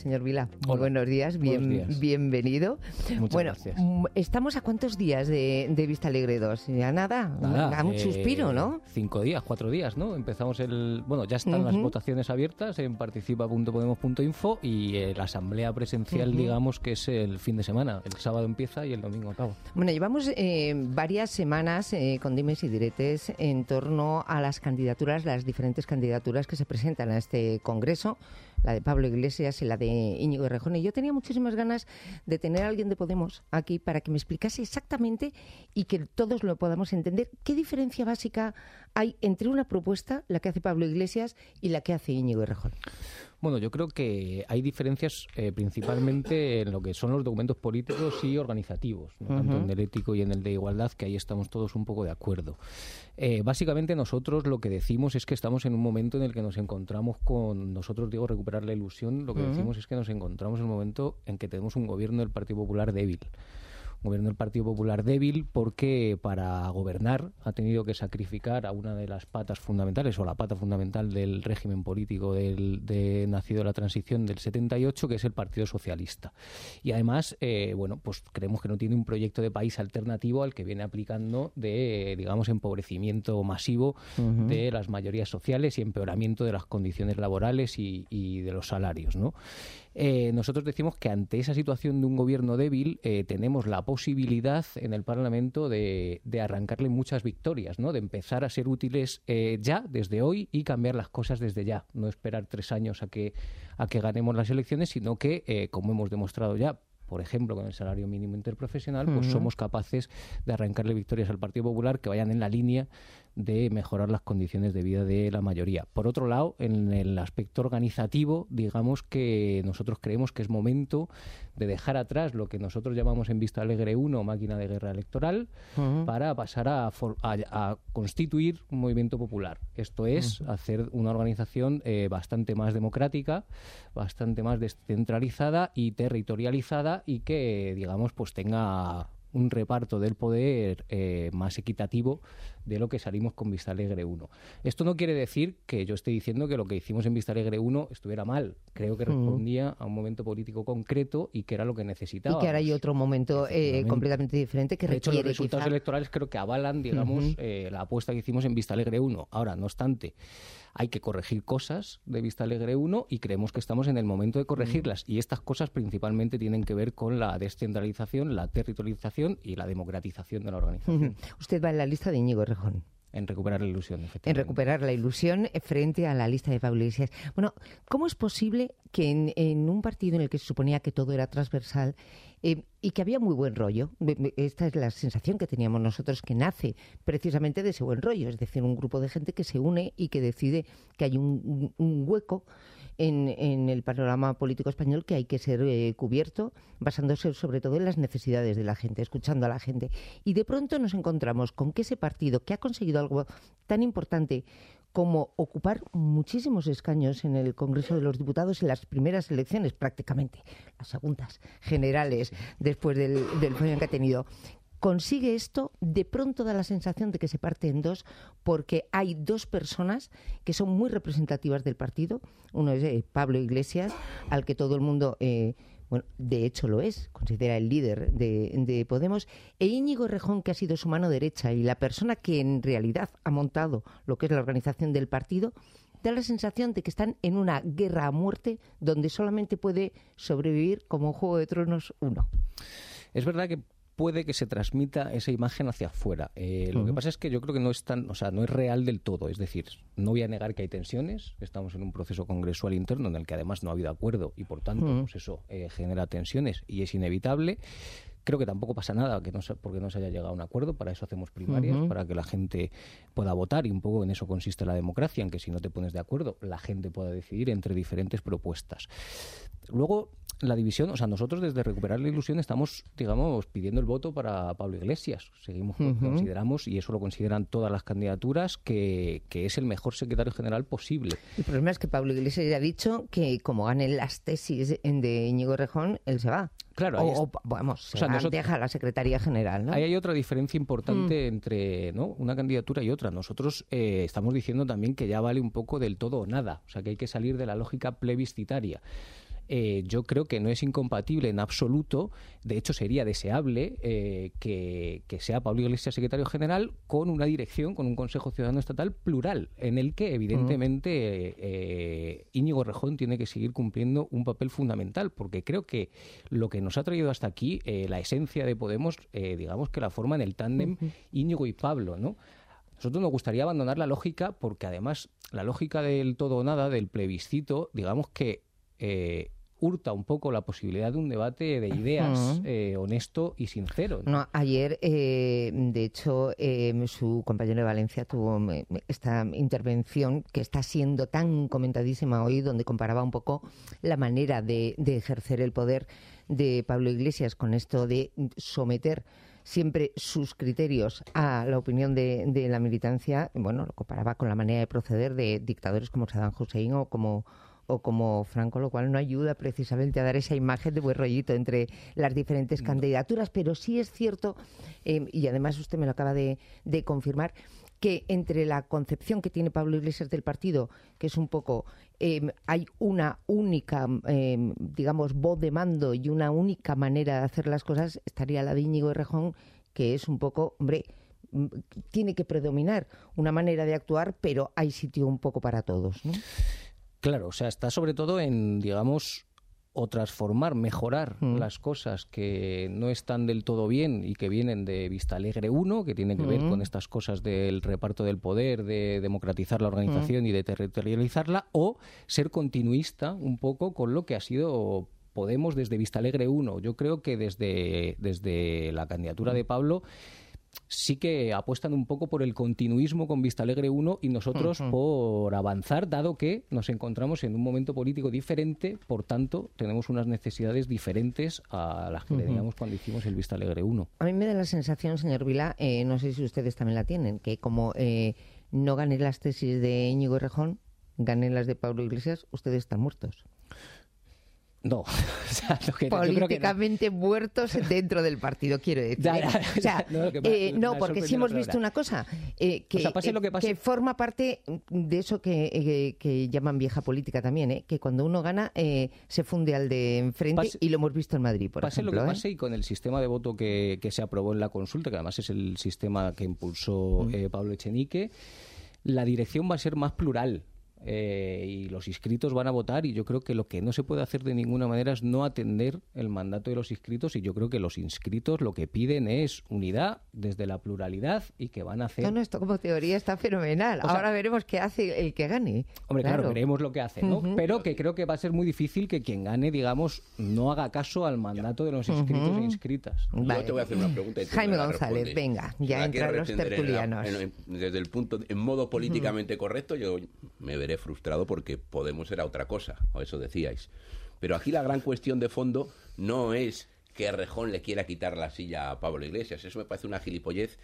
Señor Vila, muy Hola. buenos días, Buenos días. Bienvenido. Muchas gracias. ¿Estamos a cuántos días de Vista Alegre 2? ¿Ya nada? A un suspiro, ¿no? 5 días, 4 días, ¿no? Empezamos Bueno, ya están las votaciones abiertas en participa.podemos.info y la asamblea presencial, digamos, que es el fin de semana. El sábado empieza y el domingo acaba. Bueno, llevamos varias semanas con dimes y diretes en torno a las candidaturas, las diferentes candidaturas que se presentan a este Congreso, la de Pablo Iglesias y la de Íñigo Errejón. Y yo tenía muchísimas ganas de tener a alguien de Podemos aquí para que me explicase exactamente y que todos lo podamos entender qué diferencia básica hay entre una propuesta, la que hace Pablo Iglesias, y la que hace Íñigo Errejón. Bueno, yo creo que hay diferencias principalmente en lo que son los documentos políticos y organizativos, ¿no? Tanto en el ético y en el de igualdad, que ahí estamos todos un poco de acuerdo. Básicamente nosotros lo que decimos es que estamos en un momento en el que nos encontramos nosotros digo recuperar la ilusión, lo que decimos es que nos encontramos en un momento en que tenemos un gobierno del Partido Popular débil. Gobierno del Partido Popular débil porque para gobernar ha tenido que sacrificar a una de las patas fundamentales o la pata fundamental del régimen político nacido de la transición del 78, que es el Partido Socialista. Y además, pues creemos que no tiene un proyecto de país alternativo al que viene aplicando de, digamos, empobrecimiento masivo de las mayorías sociales y empeoramiento de las condiciones laborales y de los salarios, ¿no? Nosotros decimos que ante esa situación de un gobierno débil tenemos la posibilidad en el Parlamento de arrancarle muchas victorias, ¿no? De empezar a ser útiles ya, desde hoy, y cambiar las cosas desde ya. No esperar 3 años a que ganemos las elecciones, sino que, como hemos demostrado ya, por ejemplo, con el salario mínimo interprofesional, pues somos capaces de arrancarle victorias al Partido Popular que vayan en la línea de mejorar las condiciones de vida de la mayoría. Por otro lado, en el aspecto organizativo, digamos que nosotros creemos que es momento de dejar atrás lo que nosotros llamamos en Vista Alegre 1 máquina de guerra electoral para pasar a constituir un movimiento popular. Esto es hacer una organización bastante más democrática, bastante más descentralizada y territorializada y que, digamos, pues tenga un reparto del poder más equitativo de lo que salimos con Vista Alegre 1. Esto no quiere decir que yo esté diciendo que lo que hicimos en Vista Alegre 1 estuviera mal. Creo que respondía a un momento político concreto y que era lo que necesitaba. Y que ahora hay otro momento completamente diferente que requiere. De hecho, los resultados electorales creo que avalan, digamos, la apuesta que hicimos en Vista Alegre 1. Ahora, no obstante, hay que corregir cosas de Vista Alegre 1 y creemos que estamos en el momento de corregirlas. Y estas cosas principalmente tienen que ver con la descentralización, la territorialización y la democratización de la organización. Usted va en la lista de Íñigo Errejón. En recuperar la ilusión, efectivamente. En recuperar la ilusión frente a la lista de Pablo Iglesias. Bueno, ¿cómo es posible que en un partido en el que se suponía que todo era transversal y que había muy buen rollo, esta es la sensación que teníamos nosotros, que nace precisamente de ese buen rollo, es decir, un grupo de gente que se une y que decide que hay un hueco en el panorama político español que hay que ser cubierto, basándose sobre todo en las necesidades de la gente, escuchando a la gente. Y de pronto nos encontramos con que ese partido, que ha conseguido algo tan importante como ocupar muchísimos escaños en el Congreso de los Diputados en las primeras elecciones, prácticamente, las segundas generales, después del follón que ha tenido, consigue esto, de pronto da la sensación de que se parte en dos, porque hay 2 personas que son muy representativas del partido. Uno es Pablo Iglesias, al que todo el mundo, de hecho lo es, considera el líder de Podemos, e Íñigo Errejón, que ha sido su mano derecha y la persona que en realidad ha montado lo que es la organización del partido. Da la sensación de que están en una guerra a muerte donde solamente puede sobrevivir, como en Juego de Tronos, uno. Es verdad que puede que se transmita esa imagen hacia afuera. Lo que pasa es que yo creo que no es no es real del todo. Es decir, no voy a negar que hay tensiones. Estamos en un proceso congresual interno en el que además no ha habido acuerdo y por tanto pues eso genera tensiones y es inevitable. Creo que tampoco pasa nada porque no se haya llegado a un acuerdo. Para eso hacemos primarias, para que la gente pueda votar, y un poco en eso consiste la democracia, en que si no te pones de acuerdo, la gente pueda decidir entre diferentes propuestas. Luego, la división, nosotros desde Recuperar la Ilusión estamos, digamos, pidiendo el voto para Pablo Iglesias. Seguimos, consideramos, y eso lo consideran todas las candidaturas, que es el mejor secretario general posible. El problema es que Pablo Iglesias ya ha dicho que como ganen las tesis de Íñigo Errejón, él se va. Claro, deja la Secretaría General, ¿no? Ahí hay otra diferencia importante entre una candidatura y otra. Nosotros estamos diciendo también que ya vale un poco del todo o nada, o sea que hay que salir de la lógica plebiscitaria. yo creo que no es incompatible en absoluto. De hecho, sería deseable que sea Pablo Iglesias secretario general con una dirección, con un Consejo Ciudadano Estatal plural, en el que evidentemente Íñigo Errejón tiene que seguir cumpliendo un papel fundamental, porque creo que lo que nos ha traído hasta aquí, la esencia de Podemos, digamos que la forman el tándem Íñigo y Pablo, ¿no? Nosotros nos gustaría abandonar la lógica, porque además la lógica del todo o nada, del plebiscito, digamos que hurta un poco la posibilidad de un debate de ideas honesto y sincero, ¿no? No, ayer, de hecho, su compañero de Valencia tuvo esta intervención que está siendo tan comentadísima hoy, donde comparaba un poco la manera de ejercer el poder de Pablo Iglesias con esto de someter siempre sus criterios a la opinión de la militancia. Bueno, lo comparaba con la manera de proceder de dictadores como Saddam Hussein o como Franco, lo cual no ayuda precisamente a dar esa imagen de buen rollito entre las diferentes candidaturas, pero sí es cierto, y además usted me lo acaba de confirmar, que entre la concepción que tiene Pablo Iglesias del partido, que es un poco, hay una única, digamos, voz de mando y una única manera de hacer las cosas, estaría la de Íñigo Errejón, que es un poco, hombre, tiene que predominar una manera de actuar, pero hay sitio un poco para todos, ¿no? Claro, o sea, está sobre todo en, digamos, o transformar, mejorar las cosas que no están del todo bien y que vienen de Vistalegre 1, que tienen que ver con estas cosas del reparto del poder, de democratizar la organización y de territorializarla, o ser continuista un poco con lo que ha sido Podemos desde Vistalegre 1. Yo creo que desde la candidatura de Pablo sí que apuestan un poco por el continuismo con Vistalegre 1 y nosotros por avanzar, dado que nos encontramos en un momento político diferente, por tanto, tenemos unas necesidades diferentes a las que teníamos cuando hicimos el Vistalegre 1. A mí me da la sensación, señor Vilá, no sé si ustedes también la tienen, que como no ganen las tesis de Íñigo Errejón, ganen las de Pablo Iglesias, ustedes están muertos. No, o sea, políticamente muertos dentro del partido, quiero decir. Porque sí hemos visto una cosa, que forma parte de eso que llaman vieja política también, que cuando uno gana se funde al de enfrente, y lo hemos visto en Madrid, por ejemplo. Pase lo que pase, y con el sistema de voto que se aprobó en la consulta, que además es el sistema que impulsó Pablo Echenique, la dirección va a ser más plural. Y los inscritos van a votar, y yo creo que lo que no se puede hacer de ninguna manera es no atender el mandato de los inscritos, y yo creo que los inscritos lo que piden es unidad desde la pluralidad, y que van a hacer... No, esto como teoría está fenomenal. Ahora veremos qué hace el que gane. Hombre, claro, veremos lo que hace, ¿no? Pero que creo que va a ser muy difícil que quien gane, digamos, no haga caso al mandato de los inscritos e inscritas. Vale. Yo te voy a hacer una pregunta. Jaime González, venga, ya entran los tertulianos. Desde el punto, en modo políticamente correcto, yo me veré frustrado porque Podemos era otra cosa, o eso decíais. Pero aquí la gran cuestión de fondo no es que Errejón le quiera quitar la silla a Pablo Iglesias. Eso me parece una gilipollez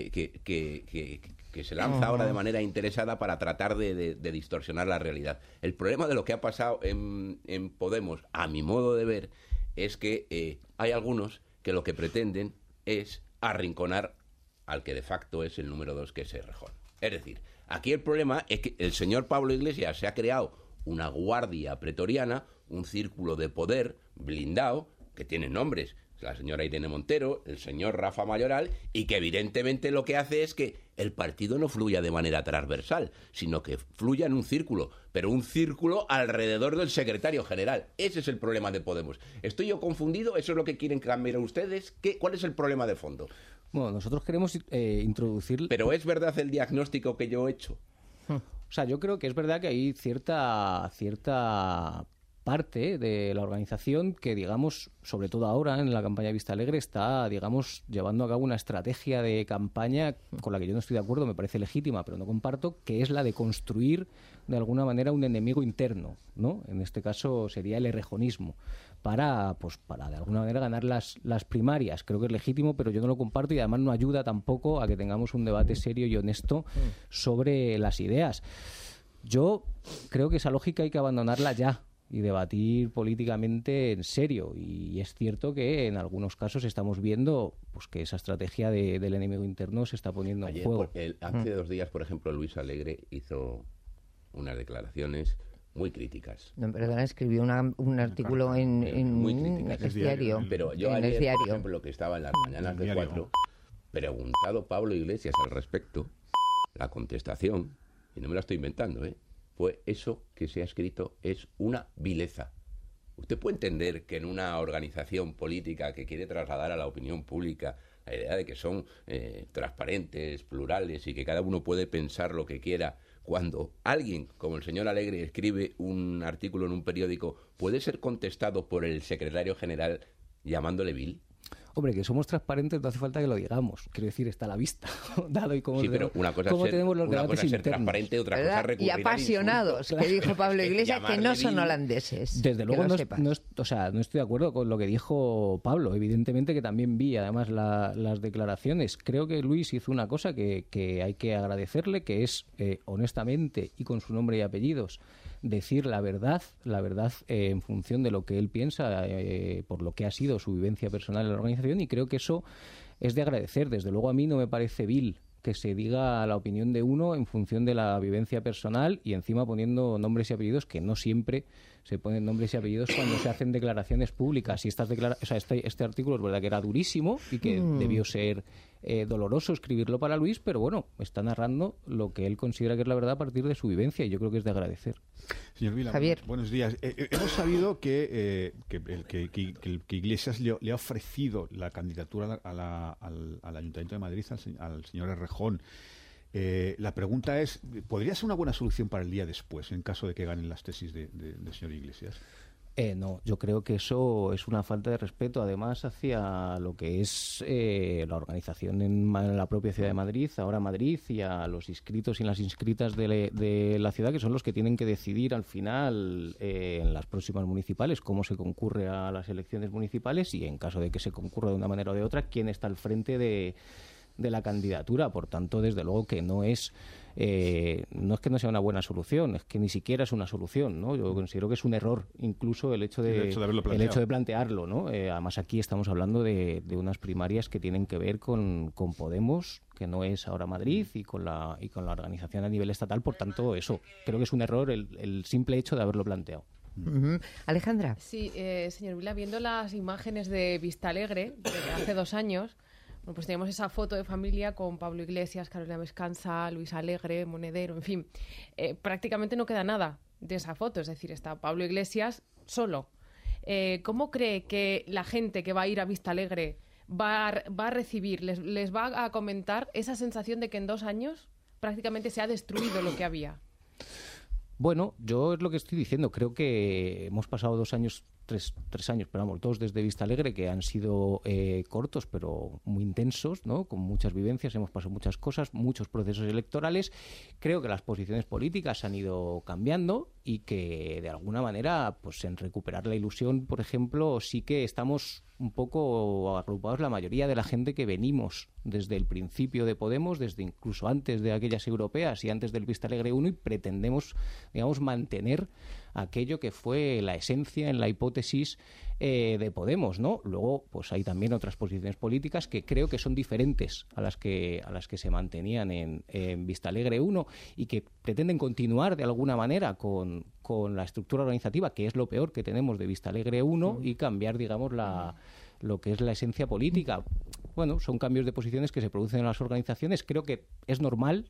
que se lanza ahora de manera interesada para tratar de distorsionar la realidad. El problema de lo que ha pasado en Podemos, a mi modo de ver, es que hay algunos que lo que pretenden es arrinconar al que de facto es el número 2, que es Errejón. Es decir, aquí el problema es que el señor Pablo Iglesias se ha creado una guardia pretoriana, un círculo de poder blindado, que tiene nombres, la señora Irene Montero, el señor Rafa Mayoral, y que evidentemente lo que hace es que el partido no fluya de manera transversal, sino que fluya en un círculo, pero un círculo alrededor del secretario general. Ese es el problema de Podemos. ¿Estoy yo confundido? ¿Eso es lo que quieren cambiar ustedes? ¿Cuál es el problema de fondo? Bueno, nosotros queremos introducir... ¿Pero es verdad el diagnóstico que yo he hecho? O sea, yo creo que es verdad que hay cierta parte de la organización que, digamos, sobre todo ahora en la campaña de Vistalegre, está, digamos, llevando a cabo una estrategia de campaña con la que yo no estoy de acuerdo, me parece legítima, pero no comparto, que es la de construir de alguna manera un enemigo interno, ¿no? En este caso sería el errejonismo, para de alguna manera ganar las primarias. Creo que es legítimo, pero yo no lo comparto, y además no ayuda tampoco a que tengamos un debate serio y honesto sobre las ideas. Yo creo que esa lógica hay que abandonarla ya y debatir políticamente en serio, y es cierto que en algunos casos estamos viendo pues que esa estrategia del enemigo interno se está poniendo en juego. Hace 2 días, por ejemplo, Luis Alegre hizo unas declaraciones muy críticas. No, perdona, escribió un artículo en muy críticas. el diario. Pero yo en ayer, el diario. por ejemplo, que estaba en las mañanas de 4, preguntado Pablo Iglesias al respecto, la contestación, y no me la estoy inventando, fue: eso que se ha escrito es una vileza. Usted puede entender que en una organización política que quiere trasladar a la opinión pública la idea de que son transparentes, plurales y que cada uno puede pensar lo que quiera, cuando alguien como el señor Alegre escribe un artículo en un periódico, puede ser contestado por el secretario general llamándole vil? Hombre, que somos transparentes no hace falta que lo digamos. Quiero decir, está a la vista. Dado y cómo, sí, pero una cosa es ser transparente, otra cosa es recurrir y apasionados, que dijo Pablo Iglesias, que no son holandeses. Desde luego no estoy de acuerdo con lo que dijo Pablo. Evidentemente que también vi, además, las declaraciones. Creo que Luis hizo una cosa que hay que agradecerle, que es, honestamente y con su nombre y apellidos, decir la verdad en función de lo que él piensa, por lo que ha sido su vivencia personal en la organización, y creo que eso es de agradecer. Desde luego a mí no me parece vil que se diga la opinión de uno en función de la vivencia personal y encima poniendo nombres y apellidos, que no siempre se ponen nombres y apellidos cuando se hacen declaraciones públicas. Y este artículo es verdad que era durísimo y que debió ser doloroso escribirlo para Luis, pero bueno, está narrando lo que él considera que es la verdad a partir de su vivencia, y yo creo que es de agradecer. Señor Vila, Javier. Buenos días. Hemos sabido que Iglesias le ha ofrecido la candidatura al Ayuntamiento de Madrid al señor Errejón. La pregunta es, ¿podría ser una buena solución para el día después, en caso de que ganen las tesis del señor Iglesias? No, yo creo que eso es una falta de respeto, además, hacia lo que es la organización en la propia ciudad de Madrid, ahora Madrid, y a los inscritos y las inscritas de la ciudad, que son los que tienen que decidir al final en las próximas municipales cómo se concurre a las elecciones municipales, y en caso de que se concurra de una manera o de otra, quién está al frente de la candidatura. Por tanto, desde luego que no es que no sea una buena solución, es que ni siquiera es una solución, ¿no? Yo considero que es un error incluso el hecho de plantearlo, ¿no? Además, aquí estamos hablando de unas primarias que tienen que ver con Podemos, que no es ahora Madrid, y con la organización a nivel estatal. Por tanto, eso creo que es un error el simple hecho de haberlo planteado. Alejandra. Sí, señor Vila, viendo las imágenes de Vistalegre de hace 2 años, bueno, pues teníamos esa foto de familia con Pablo Iglesias, Carolina Vescanza, Luis Alegre, Monedero, en fin. Prácticamente no queda nada de esa foto, es decir, está Pablo Iglesias solo. ¿Cómo cree que la gente que va a ir a Vistalegre va a recibir, les va a comentar esa sensación de que en 2 años prácticamente se ha destruido lo que había? Bueno, yo es lo que estoy diciendo. Creo que hemos pasado 2 años, tres años, pero vamos, 2 desde Vistalegre, que han sido cortos, pero muy intensos, ¿no? Con muchas vivencias, hemos pasado muchas cosas, muchos procesos electorales. Creo que las posiciones políticas han ido cambiando y que, de alguna manera, pues en recuperar la ilusión, por ejemplo, sí que estamos un poco agrupados la mayoría de la gente que venimos desde el principio de Podemos, desde incluso antes de aquellas europeas y antes del Vistalegre 1, y pretendemos, digamos, mantener aquello que fue la esencia en la hipótesis de Podemos, ¿no? Luego, pues hay también otras posiciones políticas que creo que son diferentes a las que se mantenían en Vistalegre 1 y que pretenden continuar de alguna manera con la estructura organizativa, que es lo peor que tenemos de Vistalegre 1, y cambiar, digamos, lo que es la esencia política. Bueno, son cambios de posiciones que se producen en las organizaciones. Creo que es normal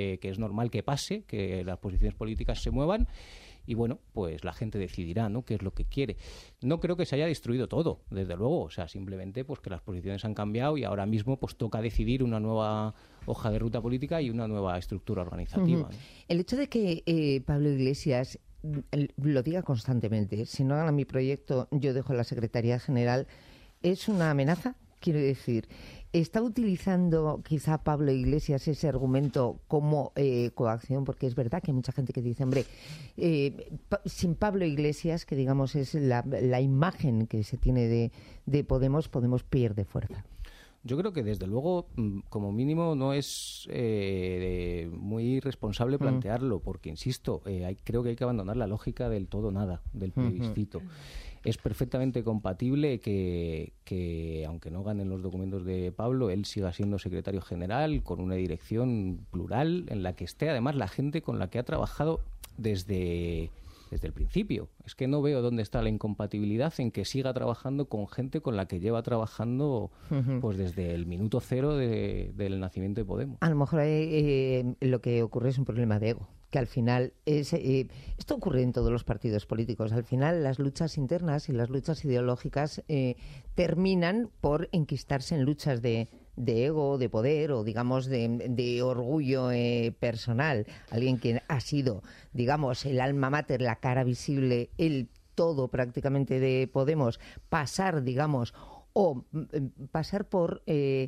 que pase, que las posiciones políticas se muevan. Y bueno, pues la gente decidirá, ¿no?, qué es lo que quiere. No creo que se haya destruido todo, desde luego. O sea, simplemente pues que las posiciones han cambiado y ahora mismo pues toca decidir una nueva hoja de ruta política y una nueva estructura organizativa, ¿no? El hecho de que Pablo Iglesias lo diga constantemente, si no hagan mi proyecto, yo dejo la Secretaría General, ¿es una amenaza? Quiero decir, ¿está utilizando quizá Pablo Iglesias ese argumento como coacción? Porque es verdad que hay mucha gente que dice, hombre, sin Pablo Iglesias, que digamos es la imagen que se tiene de Podemos pierde fuerza. Yo creo que, desde luego, como mínimo, no es muy responsable plantearlo, porque, insisto, creo que hay que abandonar la lógica del todo nada, del plebiscito. Es perfectamente compatible que, aunque no ganen los documentos de Pablo, él siga siendo secretario general, con una dirección plural, en la que esté, además, la gente con la que ha trabajado desde desde el principio. Es que no veo dónde está la incompatibilidad en que siga trabajando con gente con la que lleva trabajando pues desde el minuto cero del nacimiento de Podemos. A lo mejor lo que ocurre es un problema de ego, que al final esto ocurre en todos los partidos políticos. Al final las luchas internas y las luchas ideológicas terminan por enquistarse en luchas de ego, de poder o, digamos, de orgullo personal. Alguien que ha sido, digamos, el alma mater, la cara visible, el todo prácticamente de Podemos, pasar, digamos, o pasar por...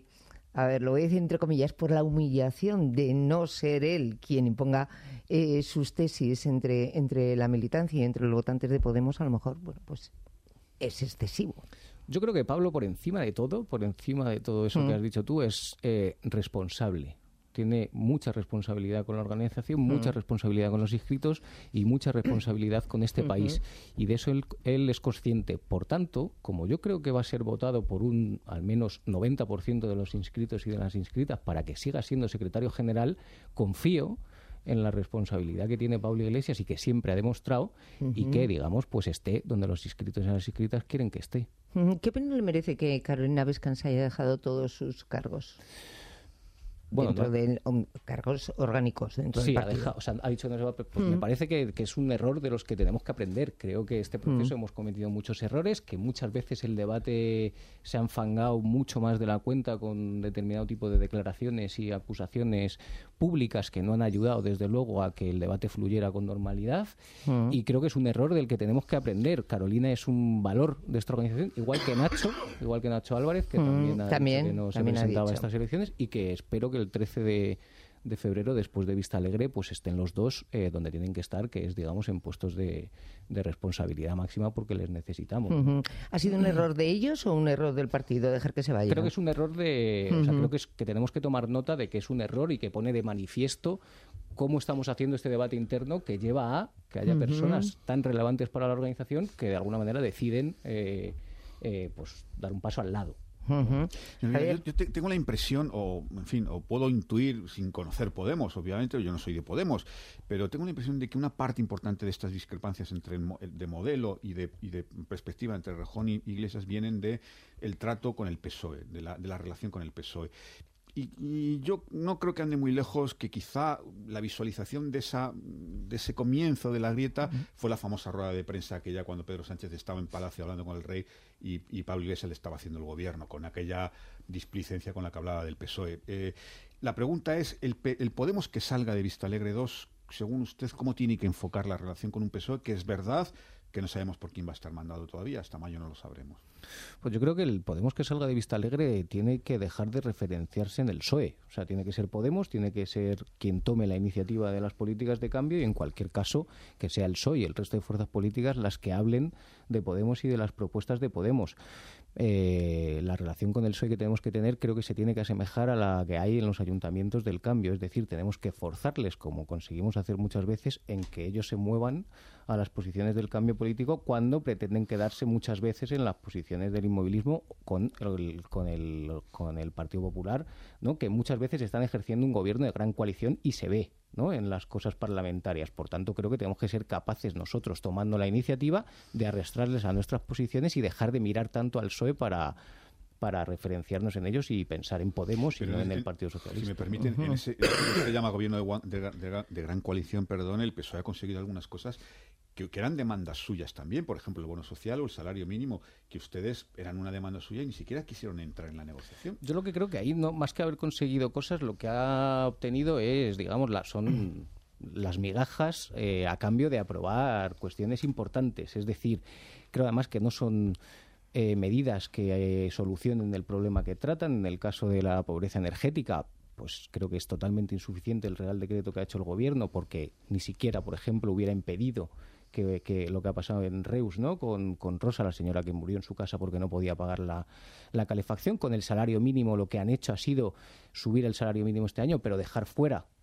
a ver, lo voy a decir entre comillas, por la humillación de no ser él quien imponga sus tesis entre la militancia y entre los votantes de Podemos, a lo mejor, bueno, pues es excesivo. Yo creo que Pablo, por encima de todo eso que has dicho tú, es responsable. Tiene mucha responsabilidad con la organización, mucha responsabilidad con los inscritos y mucha responsabilidad con este país. Y de eso él es consciente. Por tanto, como yo creo que va a ser votado por un al menos 90% de los inscritos y de las inscritas para que siga siendo secretario general, confío en la responsabilidad que tiene Pablo Iglesias y que siempre ha demostrado y que, digamos, pues esté donde los inscritos y las inscritas quieren que esté. ¿Qué pena le merece que Carolina Vescanza haya dejado todos sus cargos? Bueno, dentro de cargos orgánicos dentro del partido. Ha dicho que no se va, pues me parece que es un error de los que tenemos que aprender. Creo que este proceso hemos cometido muchos errores, que muchas veces el debate se ha enfangado mucho más de la cuenta con determinado tipo de declaraciones y acusaciones públicas que no han ayudado, desde luego, a que el debate fluyera con normalidad. Y creo que es un error del que tenemos que aprender. Carolina es un valor de esta organización, igual que Nacho Álvarez, que también ha dicho que no se presentaba a estas elecciones, y que espero que el 13 de febrero, después de Vista Alegre, pues estén los dos donde tienen que estar, que es, digamos, en puestos de responsabilidad máxima, porque les necesitamos. ¿Ha sido un error de ellos o un error del partido dejar que se vayan? Creo que es un error o sea, creo que tenemos que tomar nota de que es un error y que pone de manifiesto cómo estamos haciendo este debate interno que lleva a que haya personas tan relevantes para la organización que de alguna manera deciden pues dar un paso al lado. Yo tengo la impresión, o puedo intuir, sin conocer Podemos, obviamente, yo no soy de Podemos, pero tengo la impresión de que una parte importante de estas discrepancias de modelo y de perspectiva entre Rejón y Iglesias vienen de el trato con el PSOE, de la relación con el PSOE. Y yo no creo que ande muy lejos que quizá la visualización de ese comienzo de la grieta fue la famosa rueda de prensa aquella cuando Pedro Sánchez estaba en Palacio hablando con el rey y Pablo Iglesias le estaba haciendo el gobierno, con aquella displicencia con la que hablaba del PSOE. La pregunta es, ¿el Podemos que salga de Vista Alegre 2, según usted, cómo tiene que enfocar la relación con un PSOE que es verdad que no sabemos por quién va a estar mandado todavía, hasta mayo no lo sabremos? Pues yo creo que el Podemos que salga de Vista Alegre tiene que dejar de referenciarse en el PSOE. O sea, tiene que ser Podemos, tiene que ser quien tome la iniciativa de las políticas de cambio y, en cualquier caso, que sea el PSOE y el resto de fuerzas políticas las que hablen de Podemos y de las propuestas de Podemos. La relación con el PSOE que tenemos que tener creo que se tiene que asemejar a la que hay en los ayuntamientos del cambio. Es decir, tenemos que forzarles, como conseguimos hacer muchas veces, en que ellos se muevan a las posiciones del cambio político cuando pretenden quedarse muchas veces en las posiciones del inmovilismo con el Partido Popular, ¿no? Que muchas veces están ejerciendo un gobierno de gran coalición y se ve, ¿no?, en las cosas parlamentarias. Por tanto, creo que tenemos que ser capaces nosotros, tomando la iniciativa, de arrastrarles a nuestras posiciones y dejar de mirar tanto al PSOE para referenciarnos en ellos y pensar en Podemos y no en el Partido Socialista. Si me permiten, en ese que se llama gobierno de gran coalición, el PSOE ha conseguido algunas cosas que eran demandas suyas también, por ejemplo, el bono social o el salario mínimo, que ustedes eran una demanda suya y ni siquiera quisieron entrar en la negociación. Yo lo que creo que ahí, no, más que haber conseguido cosas, lo que ha obtenido es, digamos, son las migajas a cambio de aprobar cuestiones importantes. Es decir, creo además que no son medidas que solucionen el problema que tratan. En el caso de la pobreza energética, pues creo que es totalmente insuficiente el Real Decreto que ha hecho el Gobierno, porque ni siquiera, por ejemplo, hubiera impedido que lo que ha pasado en Reus, ¿no?, con Rosa, la señora que murió en su casa porque no podía pagar la calefacción. Con el salario mínimo lo que han hecho ha sido subir el salario mínimo este año, pero dejar fuera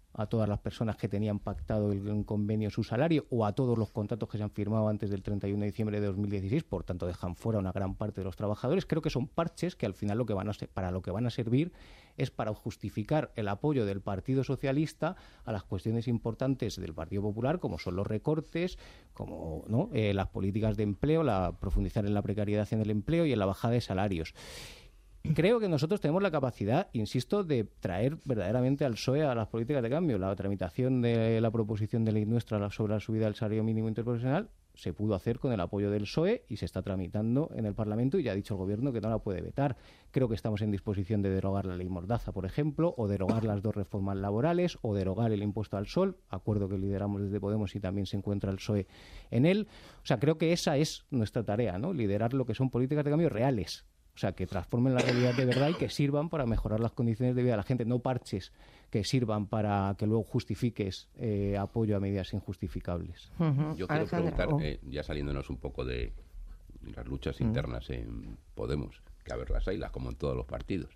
a todas las personas que tenían pactado un convenio su salario o a todos los contratos que se han firmado antes del 31 de diciembre de 2016, por tanto dejan fuera una gran parte de los trabajadores. Creo que son parches que al final para lo que van a servir es para justificar el apoyo del Partido Socialista a las cuestiones importantes del Partido Popular, como son los recortes, como las políticas de empleo, profundizar en la precariedad en el empleo y en la bajada de salarios. Creo que nosotros tenemos la capacidad, insisto, de traer verdaderamente al PSOE a las políticas de cambio. La tramitación de la proposición de ley nuestra sobre la subida del salario mínimo interprofesional se pudo hacer con el apoyo del PSOE y se está tramitando en el Parlamento y ya ha dicho el Gobierno que no la puede vetar. Creo que estamos en disposición de derogar la ley Mordaza, por ejemplo, o derogar las 2 reformas laborales, o derogar el impuesto al sol, acuerdo que lideramos desde Podemos y también se encuentra el PSOE en él. O sea, creo que esa es nuestra tarea, ¿no? Liderar lo que son políticas de cambio reales. O sea, que transformen la realidad de verdad y que sirvan para mejorar las condiciones de vida de la gente, no parches que sirvan para que luego justifiques apoyo a medidas injustificables. Yo quiero preguntar, ya saliéndonos un poco de las luchas internas en Podemos, que a ver las hay, como en todos los partidos,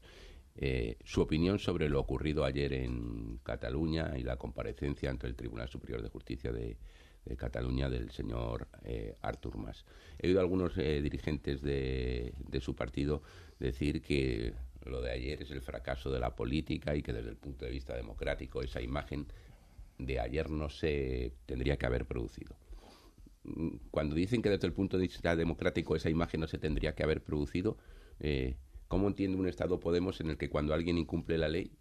su opinión sobre lo ocurrido ayer en Cataluña y la comparecencia ante el Tribunal Superior de Justicia de Cataluña del señor Artur Mas. He oído a algunos dirigentes de su partido decir que lo de ayer es el fracaso de la política y que desde el punto de vista democrático esa imagen de ayer no se tendría que haber producido. Cuando dicen que desde el punto de vista democrático esa imagen no se tendría que haber producido, ¿cómo entiende un Estado Podemos en el que cuando alguien incumple la ley,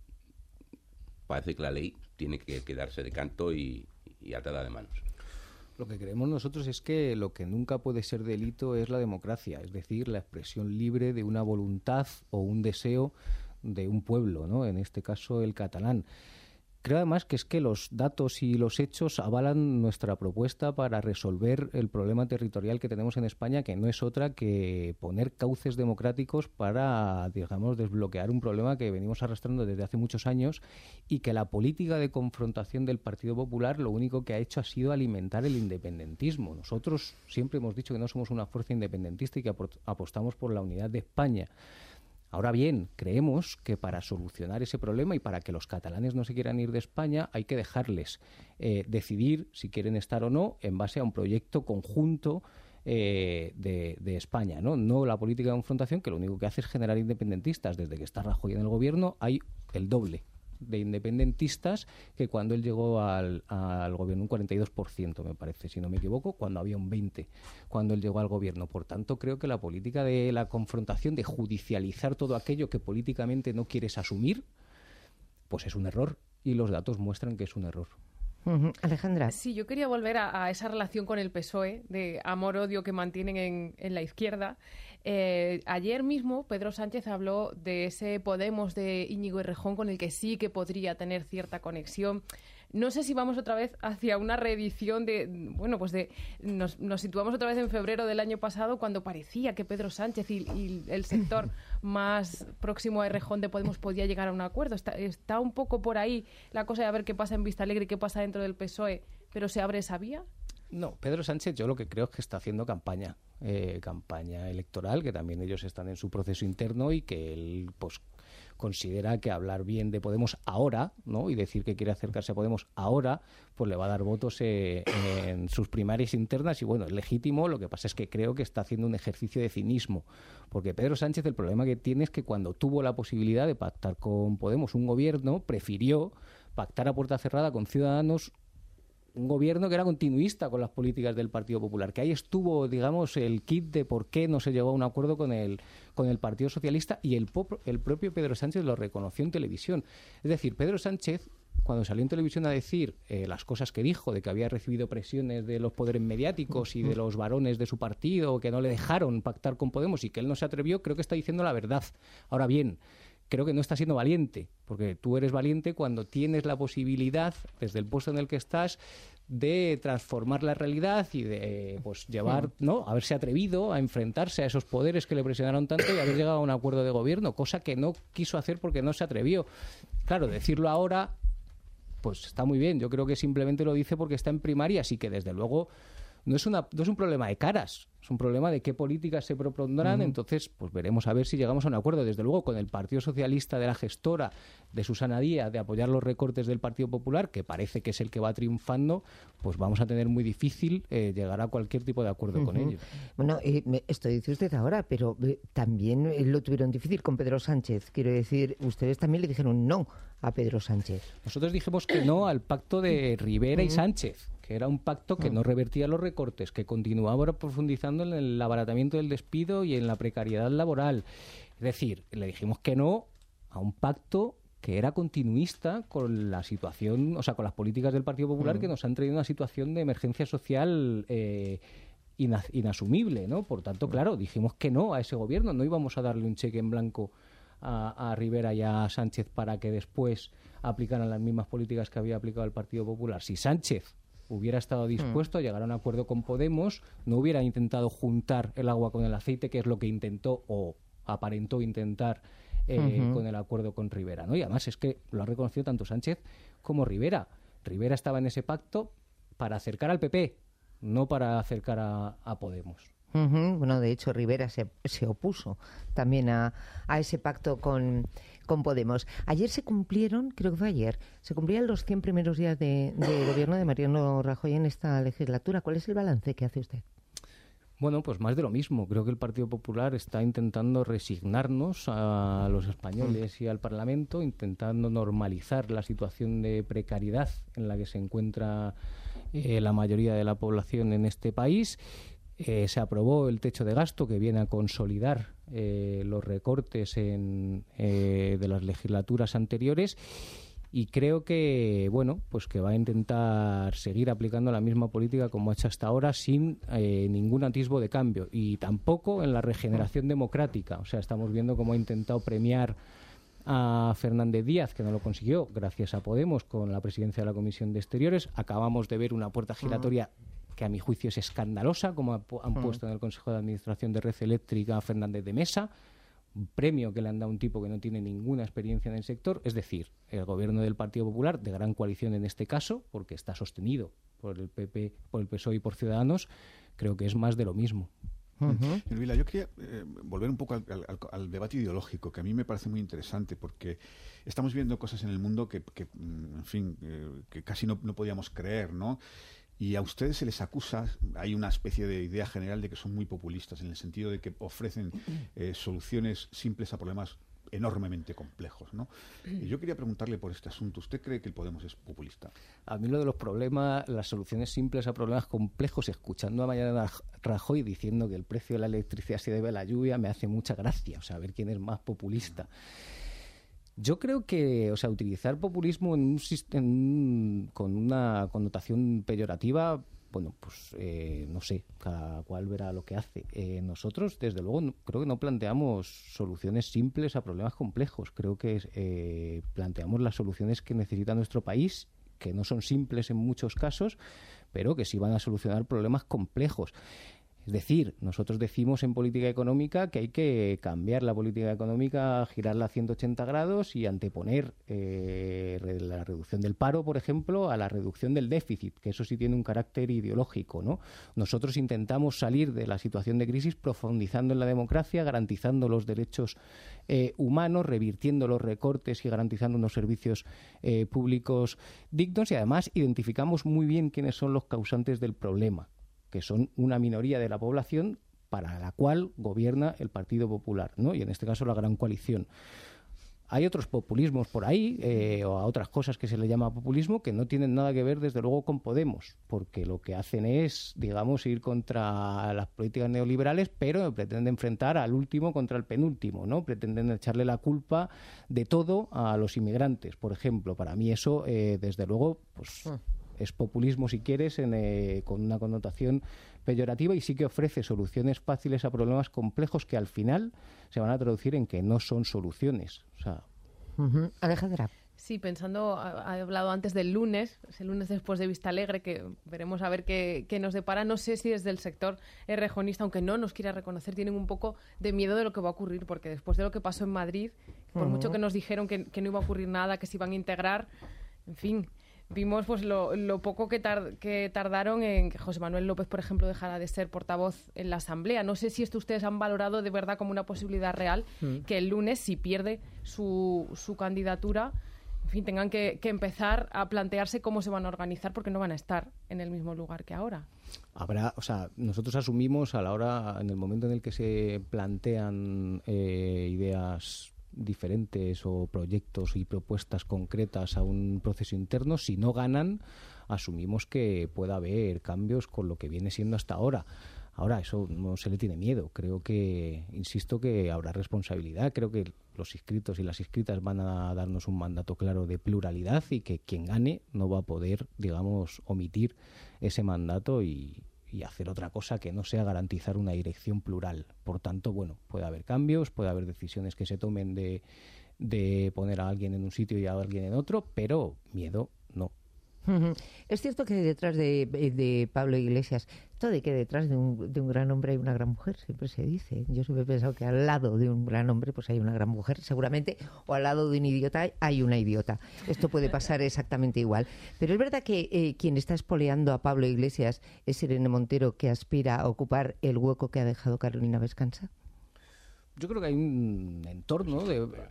parece que la ley tiene que quedarse de canto y atada de manos? Lo que creemos nosotros es que lo que nunca puede ser delito es la democracia, es decir, la expresión libre de una voluntad o un deseo de un pueblo, ¿no? En este caso el catalán. Creo además que es que los datos y los hechos avalan nuestra propuesta para resolver el problema territorial que tenemos en España, que no es otra que poner cauces democráticos para, digamos, desbloquear un problema que venimos arrastrando desde hace muchos años y que la política de confrontación del Partido Popular lo único que ha hecho ha sido alimentar el independentismo. Nosotros siempre hemos dicho que no somos una fuerza independentista y que apostamos por la unidad de España. Ahora bien, creemos que para solucionar ese problema y para que los catalanes no se quieran ir de España hay que dejarles decidir si quieren estar o no en base a un proyecto conjunto de España, ¿no? La política de confrontación, que lo único que hace es generar independentistas. Desde que está Rajoy en el gobierno hay el doble de independentistas que cuando él llegó al gobierno, un 42% me parece, si no me equivoco, cuando había un 20% cuando él llegó al gobierno. Por tanto, creo que la política de la confrontación, de judicializar todo aquello que políticamente no quieres asumir, pues es un error y los datos muestran que es un error. Alejandra. Sí, yo quería volver a esa relación con el PSOE, de amor-odio que mantienen en la izquierda. Ayer mismo Pedro Sánchez habló de ese Podemos de Íñigo Errejón con el que sí que podría tener cierta conexión. No sé si vamos otra vez hacia una reedición nos situamos otra vez en febrero del año pasado, cuando parecía que Pedro Sánchez y el sector más próximo a Errejón de Podemos podía llegar a un acuerdo. Está un poco por ahí la cosa de a ver qué pasa en Vistalegre y qué pasa dentro del PSOE, pero ¿se abre esa vía? No, Pedro Sánchez yo lo que creo es que está haciendo campaña electoral, que también ellos están en su proceso interno y que él considera que hablar bien de Podemos ahora, ¿no? Y decir que quiere acercarse a Podemos ahora, pues le va a dar votos en sus primarias internas y bueno, es legítimo. Lo que pasa es que creo que está haciendo un ejercicio de cinismo, porque Pedro Sánchez el problema que tiene es que cuando tuvo la posibilidad de pactar con Podemos un gobierno, prefirió pactar a puerta cerrada con Ciudadanos un gobierno que era continuista con las políticas del Partido Popular, que ahí estuvo, digamos, el kit de por qué no se llegó a un acuerdo con el Partido Socialista, y el propio Pedro Sánchez lo reconoció en televisión. Es decir, Pedro Sánchez, cuando salió en televisión a decir las cosas que dijo, de que había recibido presiones de los poderes mediáticos y de los varones de su partido, que no le dejaron pactar con Podemos y que él no se atrevió, creo que está diciendo la verdad. Ahora bien, creo que no está siendo valiente, porque tú eres valiente cuando tienes la posibilidad, desde el puesto en el que estás, de transformar la realidad y de llevar, ¿no?, haberse atrevido a enfrentarse a esos poderes que le presionaron tanto y haber llegado a un acuerdo de gobierno, cosa que no quiso hacer porque no se atrevió. Claro, decirlo ahora, pues está muy bien. Yo creo que simplemente lo dice porque está en primarias y que desde luego no es un problema de caras, es un problema de qué políticas se propondrán. Entonces, pues veremos a ver si llegamos a un acuerdo. Desde luego, con el Partido Socialista de la gestora de Susana Díaz de apoyar los recortes del Partido Popular, que parece que es el que va triunfando, pues vamos a tener muy difícil llegar a cualquier tipo de acuerdo con ellos. Bueno, esto dice usted ahora, pero también lo tuvieron difícil con Pedro Sánchez. Quiero decir, ustedes también le dijeron no a Pedro Sánchez. Nosotros dijimos que no al pacto de Rivera y Sánchez, que era un pacto que no revertía los recortes, que continuaba profundizando en el abaratamiento del despido y en la precariedad laboral. Es decir, le dijimos que no a un pacto que era continuista con la situación, o sea, con las políticas del Partido Popular que nos han traído una situación de emergencia social inasumible, ¿no? Por tanto, claro, dijimos que no a ese gobierno, no íbamos a darle un cheque en blanco a Rivera y a Sánchez para que después aplicaran las mismas políticas que había aplicado el Partido Popular. Si Sánchez hubiera estado dispuesto a llegar a un acuerdo con Podemos, no hubiera intentado juntar el agua con el aceite, que es lo que intentó o aparentó intentar con el acuerdo con Rivera, ¿no? Y además es que lo ha reconocido tanto Sánchez como Rivera. Rivera estaba en ese pacto para acercar al PP, no para acercar a Podemos. Bueno, de hecho, Rivera se opuso también a ese pacto con Podemos. Ayer se cumplieron, creo que fue ayer, se cumplían los 100 primeros días de gobierno de Mariano Rajoy en esta legislatura. ¿Cuál es el balance que hace usted? Bueno, pues más de lo mismo. Creo que el Partido Popular está intentando resignarnos a los españoles y al Parlamento, intentando normalizar la situación de precariedad en la que se encuentra la mayoría de la población en este país. Se aprobó el techo de gasto, que viene a consolidar los recortes de las legislaturas anteriores, y creo que bueno, pues que va a intentar seguir aplicando la misma política como ha hecho hasta ahora, sin ningún atisbo de cambio, y tampoco en la regeneración democrática. O sea, estamos viendo cómo ha intentado premiar a Fernández Díaz, que no lo consiguió, gracias a Podemos, con la presidencia de la Comisión de Exteriores. Acabamos de ver una puerta giratoria que a mi juicio es escandalosa, como han puesto en el Consejo de Administración de Red Eléctrica a Fernández de Mesa, un premio que le han dado a un tipo que no tiene ninguna experiencia en el sector. Es decir, el gobierno del Partido Popular, de gran coalición en este caso, porque está sostenido por el PP, por el PSOE y por Ciudadanos, creo que es más de lo mismo. Vila, yo quería volver un poco al debate ideológico, que a mí me parece muy interesante, porque estamos viendo cosas en el mundo que en fin, que casi no podíamos creer, ¿no? Y a ustedes se les acusa, hay una especie de idea general de que son muy populistas, en el sentido de que ofrecen soluciones simples a problemas enormemente complejos, ¿no? Y yo quería preguntarle por este asunto. ¿Usted cree que el Podemos es populista? A mí lo de los problemas, las soluciones simples a problemas complejos, escuchando a Mariano Rajoy diciendo que el precio de la electricidad se debe a la lluvia, me hace mucha gracia. O sea, a ver quién es más populista. Yo creo que, o sea, utilizar populismo con una connotación peyorativa, bueno, pues no sé, cada cual verá lo que hace. Nosotros, desde luego, creo que no planteamos soluciones simples a problemas complejos. Creo que planteamos las soluciones que necesita nuestro país, que no son simples en muchos casos, pero que sí van a solucionar problemas complejos. Es decir, nosotros decimos en política económica que hay que cambiar la política económica, girarla a 180 grados y anteponer la reducción del paro, por ejemplo, a la reducción del déficit, que eso sí tiene un carácter ideológico, ¿no? Nosotros intentamos salir de la situación de crisis profundizando en la democracia, garantizando los derechos humanos, revirtiendo los recortes y garantizando unos servicios públicos dignos, y además identificamos muy bien quiénes son los causantes del problema, que son una minoría de la población para la cual gobierna el Partido Popular, ¿no? Y en este caso la gran coalición. Hay otros populismos por ahí, o a otras cosas que se le llama populismo, que no tienen nada que ver, desde luego, con Podemos, porque lo que hacen es, digamos, ir contra las políticas neoliberales, pero pretenden enfrentar al último contra el penúltimo, ¿no? Pretenden echarle la culpa de todo a los inmigrantes, por ejemplo. Para mí eso, desde luego, pues es populismo, si quieres, con una connotación peyorativa, y sí que ofrece soluciones fáciles a problemas complejos que al final se van a traducir en que no son soluciones. O sea, Alejandra. Sí, pensando, ha hablado antes del lunes, es el lunes después de Vista Alegre, que veremos a ver qué nos depara. No sé si desde el sector errejonista, aunque no nos quiera reconocer, tienen un poco de miedo de lo que va a ocurrir, porque después de lo que pasó en Madrid, por mucho que nos dijeron que no iba a ocurrir nada, que se iban a integrar, en fin, vimos pues lo poco que tardaron en que José Manuel López, por ejemplo, dejara de ser portavoz en la Asamblea. No sé si esto ustedes han valorado de verdad como una posibilidad real, que el lunes, si pierde su candidatura, en fin, tengan que empezar a plantearse cómo se van a organizar, porque no van a estar en el mismo lugar que ahora. Nosotros asumimos en el momento en el que se plantean ideas diferentes o proyectos y propuestas concretas a un proceso interno, si no ganan, asumimos que pueda haber cambios con lo que viene siendo hasta ahora. Ahora, eso no se le tiene miedo. Creo que, insisto, que habrá responsabilidad. Creo que los inscritos y las inscritas van a darnos un mandato claro de pluralidad y que quien gane no va a poder, digamos, omitir ese mandato y hacer otra cosa que no sea garantizar una dirección plural. Por tanto, bueno, puede haber cambios, puede haber decisiones que se tomen de poner a alguien en un sitio y a alguien en otro, pero miedo no. Es cierto que detrás de Pablo Iglesias, esto de que detrás de un gran hombre hay una gran mujer, siempre se dice. Yo siempre he pensado que al lado de un gran hombre pues hay una gran mujer, seguramente, o al lado de un idiota hay una idiota. Esto puede pasar exactamente igual. Pero es verdad que quien está espoleando a Pablo Iglesias es Irene Montero, que aspira a ocupar el hueco que ha dejado Carolina Vescanza. Yo creo que hay un entorno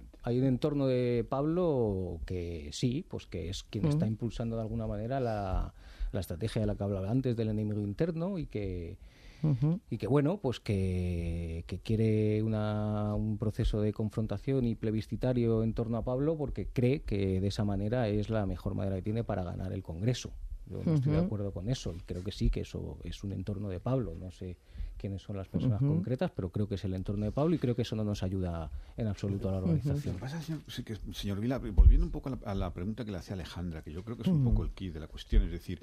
de Pablo que sí, pues que es quien está impulsando de alguna manera la estrategia de la que hablaba antes del enemigo interno y que bueno, pues que quiere un proceso de confrontación y plebiscitario en torno a Pablo porque cree que de esa manera es la mejor manera que tiene para ganar el Congreso. Yo no estoy de acuerdo con eso y creo que sí, que eso es un entorno de Pablo. No sé quiénes son las personas concretas, pero creo que es el entorno de Pablo y creo que eso no nos ayuda en absoluto a la organización. Lo que pasa, señor Vila, volviendo un poco a la pregunta que le hacía Alejandra, que yo creo que es un poco el key de la cuestión, es decir,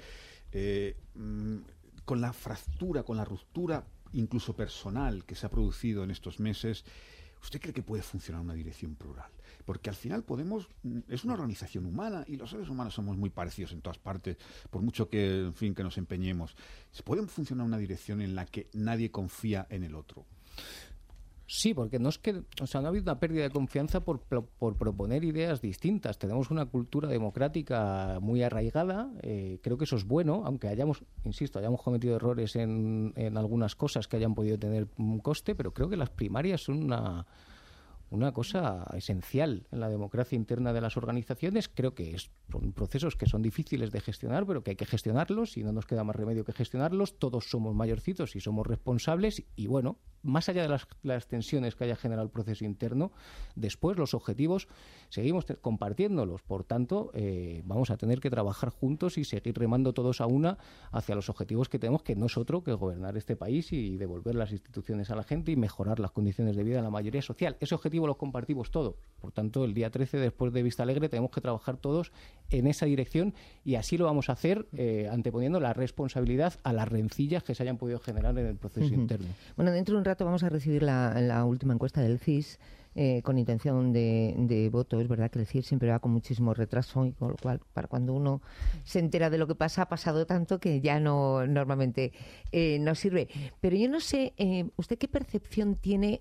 con la fractura, con la ruptura incluso personal que se ha producido en estos meses, ¿usted cree que puede funcionar una dirección plural? Porque al final es una organización humana y los seres humanos somos muy parecidos en todas partes, por mucho que nos empeñemos. ¿Puede funcionar una dirección en la que nadie confía en el otro? Sí, porque no ha habido una pérdida de confianza por proponer ideas distintas. Tenemos una cultura democrática muy arraigada. Creo que eso es bueno, aunque hayamos cometido errores en algunas cosas que hayan podido tener un coste, pero creo que las primarias son una cosa esencial en la democracia interna de las organizaciones. Creo que son procesos que son difíciles de gestionar, pero que hay que gestionarlos y no nos queda más remedio que gestionarlos. Todos somos mayorcitos y somos responsables y, bueno, más allá de las tensiones que haya generado el proceso interno, después los objetivos seguimos compartiéndolos. Por tanto, vamos a tener que trabajar juntos y seguir remando todos a una hacia los objetivos que tenemos, que no es otro que gobernar este país y devolver las instituciones a la gente y mejorar las condiciones de vida de la mayoría social. Ese objetivo lo compartimos todos. Por tanto, el día 13, después de Vista Alegre, tenemos que trabajar todos en esa dirección y así lo vamos a hacer anteponiendo la responsabilidad a las rencillas que se hayan podido generar en el proceso interno. Bueno, dentro de un rato vamos a recibir la última encuesta del CIS con intención de voto. Es verdad que el CIS siempre va con muchísimo retraso y con lo cual, para cuando uno se entera de lo que pasa, ha pasado tanto que ya normalmente no sirve. Pero yo no sé, ¿usted qué percepción tiene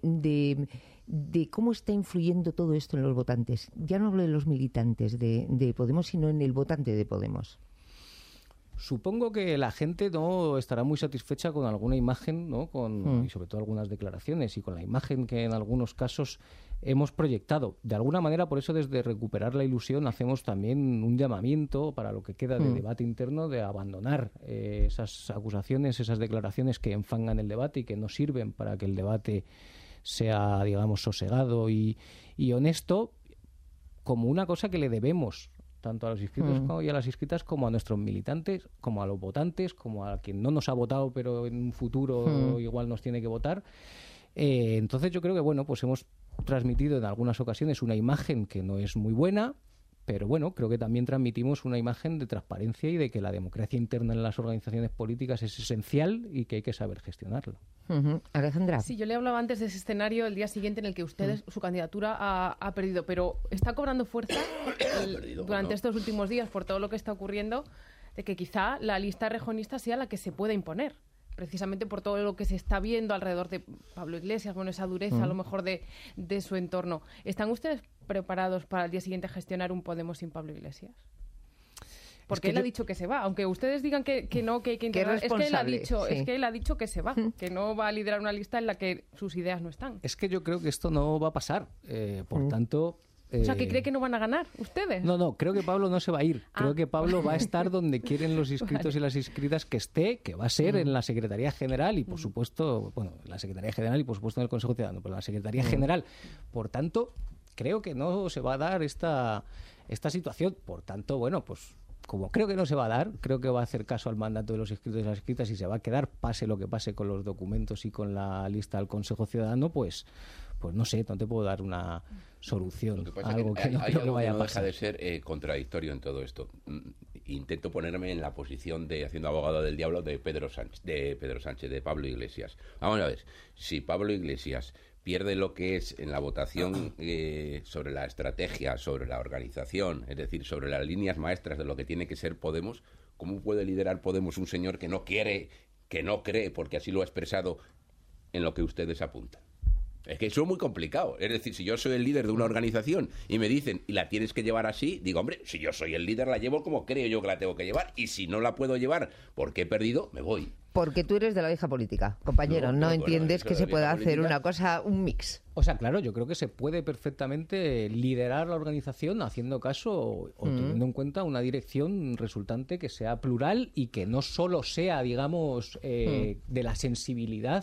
de cómo está influyendo todo esto en los votantes? Ya no hablo de los militantes de Podemos, sino en el votante de Podemos. Supongo que la gente no estará muy satisfecha con alguna imagen, ¿no? Y sobre todo algunas declaraciones y con la imagen que en algunos casos hemos proyectado. De alguna manera, por eso desde Recuperar la Ilusión hacemos también un llamamiento para lo que queda de debate interno de abandonar esas acusaciones, esas declaraciones que enfangan el debate y que no sirven para que el debate sea, digamos, sosegado y honesto, como una cosa que le debemos tanto a los inscritos y a las inscritas como a nuestros militantes, como a los votantes, como a quien no nos ha votado pero en un futuro igual nos tiene que votar. Entonces yo creo que bueno, pues hemos transmitido en algunas ocasiones una imagen que no es muy buena, pero bueno, creo que también transmitimos una imagen de transparencia y de que la democracia interna en las organizaciones políticas es esencial y que hay que saber gestionarla. Alejandra. Sí, yo le hablaba antes de ese escenario el día siguiente en el que ustedes, su candidatura ha perdido, pero está cobrando fuerza durante estos últimos días por todo lo que está ocurriendo, de que quizá la lista rejonista sea la que se pueda imponer, precisamente por todo lo que se está viendo alrededor de Pablo Iglesias, bueno, esa dureza a lo mejor de su entorno. ¿Están ustedes preparados para el día siguiente gestionar un Podemos sin Pablo Iglesias? Porque él ha dicho que se va, aunque ustedes digan que no, que hay que integrar, es que él ha dicho que se va, que no va a liderar una lista en la que sus ideas no están. Es que yo creo que esto no va a pasar, por tanto... O sea, ¿que cree que no van a ganar ustedes? No, creo que Pablo no se va a ir. Creo que Pablo va a estar donde quieren los inscritos y las inscritas que esté, que va a ser en la Secretaría General y, por supuesto, en la Secretaría General y, por supuesto, en el Consejo Ciudadano, pero en la Secretaría General. Por tanto, creo que no se va a dar esta situación. Por tanto, pues como creo que no se va a dar, creo que va a hacer caso al mandato de los inscritos y las inscritas y se va a quedar, pase lo que pase con los documentos y con la lista del Consejo Ciudadano, pues no sé, no te puedo dar una solución. Lo que pasa algo que no hay creo que algo vaya que no a pasar. deja de ser contradictorio en todo esto. Intento ponerme en la posición de, haciendo abogado del diablo, de Pablo Iglesias. Vamos a ver, si Pablo Iglesias pierde lo que es en la votación sobre la estrategia, sobre la organización, es decir, sobre las líneas maestras de lo que tiene que ser Podemos, ¿cómo puede liderar Podemos un señor que no quiere, que no cree, porque así lo ha expresado, en lo que ustedes apuntan? Es que eso es muy complicado. Es decir, si yo soy el líder de una organización y me dicen, y la tienes que llevar así, digo, hombre, si yo soy el líder la llevo como creo yo que la tengo que llevar, y si no la puedo llevar porque he perdido, me voy. Porque tú eres de la vieja política, compañero. No entiendes que se pueda hacer una cosa, un mix. O sea, claro, yo creo que se puede perfectamente liderar la organización haciendo caso o teniendo en cuenta una dirección resultante que sea plural y que no solo sea, digamos, de la sensibilidad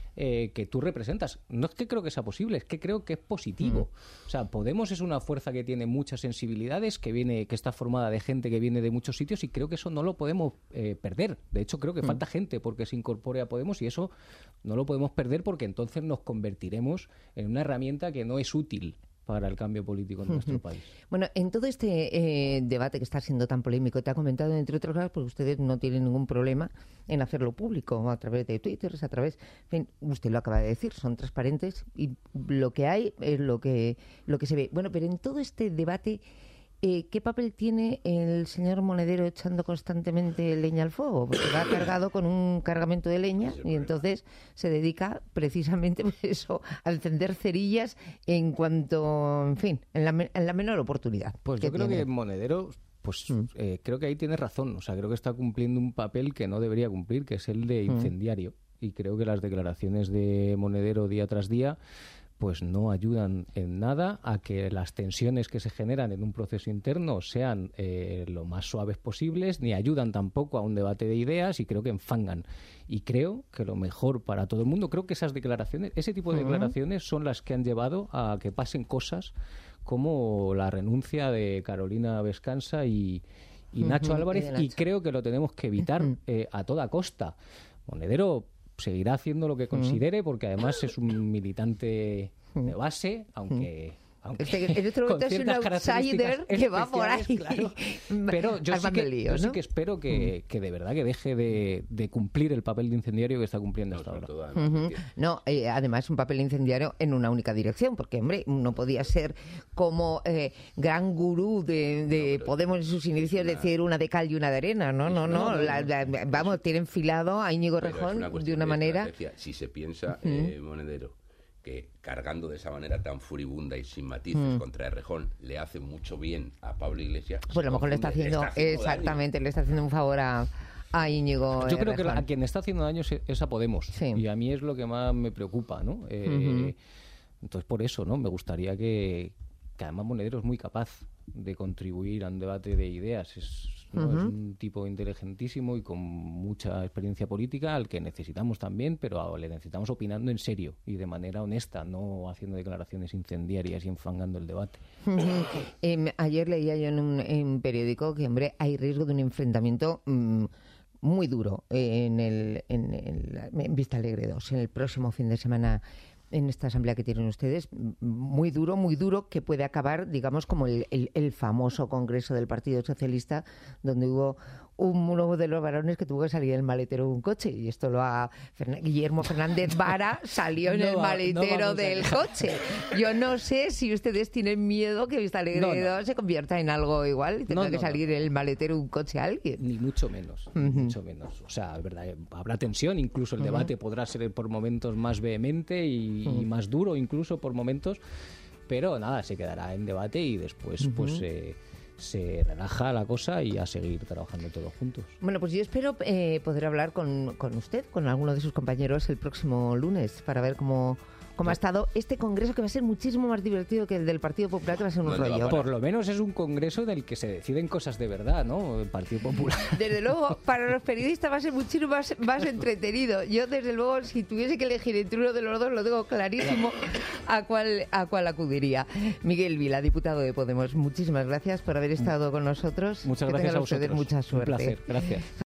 que tú representas. No es que creo que sea posible, es que creo que es positivo. O sea, Podemos es una fuerza que tiene muchas sensibilidades, que está formada de gente que viene de muchos sitios y creo que eso no lo podemos perder. De hecho, creo que falta gente porque se incorpore a Podemos y eso no lo podemos perder porque entonces nos convertiremos en una herramienta que no es útil para el cambio político en nuestro país. Bueno, en todo este debate que está siendo tan polémico, te ha comentado, entre otras cosas, porque ustedes no tienen ningún problema en hacerlo público, a través de Twitter, en fin, usted lo acaba de decir, son transparentes y lo que hay es lo que se ve. Bueno, pero en todo este debate, ¿qué papel tiene el señor Monedero echando constantemente leña al fuego? Porque va cargado con un cargamento de leña y entonces se dedica precisamente a encender cerillas en cuanto, en fin, en la menor oportunidad. Pues yo creo que Monedero, creo que ahí tiene razón. O sea, creo que está cumpliendo un papel que no debería cumplir, que es el de incendiario. Y creo que las declaraciones de Monedero día tras día pues no ayudan en nada a que las tensiones que se generan en un proceso interno sean lo más suaves posibles, ni ayudan tampoco a un debate de ideas y creo que enfangan. Y creo que lo mejor para todo el mundo, creo que esas declaraciones, ese tipo de declaraciones son las que han llevado a que pasen cosas como la renuncia de Carolina Vescansa y Nacho Álvarez, y creo que lo tenemos que evitar a toda costa. Monedero seguirá haciendo lo que considere, porque además es un militante de base, aunque en este momento es un outsider que va por ahí. Claro. Pero yo sí que espero que de verdad que deje de cumplir el papel de incendiario que está cumpliendo hasta ahora. No, además un papel incendiario en una única dirección, porque hombre, no podía ser como gran gurú de Podemos en sus inicios decir una de cal y una de arena, no. Vamos, tiene enfilado a Íñigo Errejón de una manera. Si se piensa, Monedero, que cargando de esa manera tan furibunda y sin matices contra Errejón le hace mucho bien a Pablo Iglesias. Pues a lo mejor le está haciendo un favor a Íñigo. Yo creo que a quien está haciendo daño es a Podemos. Sí. Y a mí es lo que más me preocupa, ¿no? Entonces, por eso, ¿no? Me gustaría que además Monedero es muy capaz de contribuir a un debate de ideas. Es un tipo inteligentísimo y con mucha experiencia política al que necesitamos también, pero le necesitamos opinando en serio y de manera honesta, no haciendo declaraciones incendiarias y enfangando el debate. Ayer leía yo en un periódico que, hombre, hay riesgo de un enfrentamiento muy duro en Vista Alegre 2, en el próximo fin de semana, en esta asamblea que tienen ustedes, muy duro, que puede acabar, digamos, como el famoso Congreso del Partido Socialista, donde hubo uno de los varones que tuvo que salir en el maletero de un coche, y esto Guillermo Fernández Vara salió en el maletero del coche. Yo no sé si ustedes tienen miedo que Vista Alegre 2 se convierta en algo igual y tenga que salir en el maletero de un coche a alguien. Ni mucho menos, mucho menos. O sea, es verdad, habrá tensión, incluso el debate podrá ser por momentos más vehemente y más duro incluso por momentos, pero nada, se quedará en debate y después se relaja la cosa y a seguir trabajando todos juntos. Bueno, pues yo espero poder hablar con usted, con alguno de sus compañeros el próximo lunes para ver cómo ha estado este congreso, que va a ser muchísimo más divertido que el del Partido Popular, que va a ser un rollo. Por lo menos es un congreso del que se deciden cosas de verdad, ¿no? El Partido Popular. Desde luego, para los periodistas va a ser muchísimo más entretenido. Yo, desde luego, si tuviese que elegir entre uno de los dos, lo tengo clarísimo a cuál acudiría. Miguel Vila, diputado de Podemos, muchísimas gracias por haber estado con nosotros. Muchas gracias a ustedes vosotros. mucha suerte. Un placer, gracias.